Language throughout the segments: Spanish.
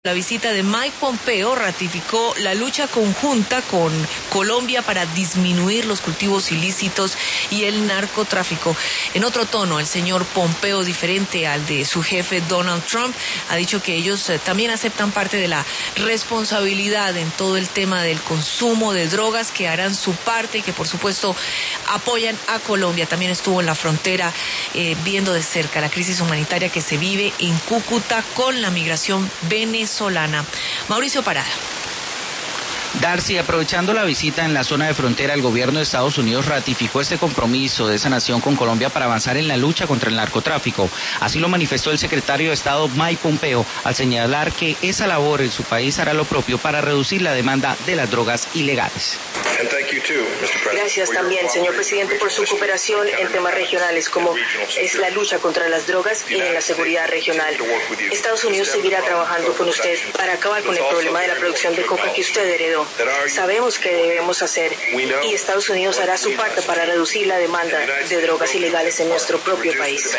La visita de Mike Pompeo ratificó la lucha conjunta con Colombia para disminuir los cultivos ilícitos y el narcotráfico. En otro tono, el señor Pompeo, diferente al de su jefe Donald Trump, ha dicho que ellos también aceptan parte de la responsabilidad en todo el tema del consumo de drogas, que harán su parte y que por supuesto apoyan a Colombia. También estuvo en la frontera viendo de cerca la crisis humanitaria que se vive en Cúcuta con la migración venezolana. Mauricio Parada. Darcy, aprovechando la visita en la zona de frontera, el gobierno de Estados Unidos ratificó este compromiso de esa nación con Colombia para avanzar en la lucha contra el narcotráfico. Así lo manifestó el secretario de Estado Mike Pompeo al señalar que esa labor en su país hará lo propio para reducir la demanda de las drogas ilegales. Gracias también, señor presidente, por su cooperación en temas regionales como es la lucha contra las drogas y en la seguridad regional. Estados Unidos seguirá trabajando con usted para acabar con el problema de la producción de coca que usted heredó. Sabemos que debemos hacer y Estados Unidos hará su parte para reducir la demanda de drogas ilegales en nuestro propio país.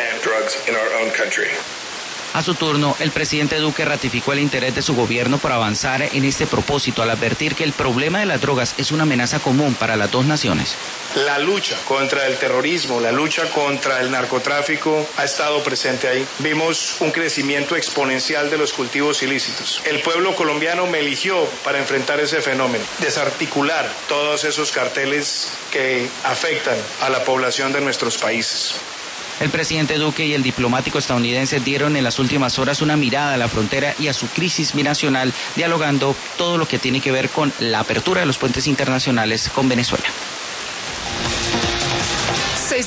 A su turno, el presidente Duque ratificó el interés de su gobierno por avanzar en este propósito al advertir que el problema de las drogas es una amenaza común para las dos naciones. La lucha contra el terrorismo, la lucha contra el narcotráfico ha estado presente ahí. Vimos un crecimiento exponencial de los cultivos ilícitos. El pueblo colombiano me eligió para enfrentar ese fenómeno, desarticular todos esos carteles que afectan a la población de nuestros países. El presidente Duque y el diplomático estadounidense dieron en las últimas horas una mirada a la frontera y a su crisis binacional, dialogando todo lo que tiene que ver con la apertura de los puentes internacionales con Venezuela.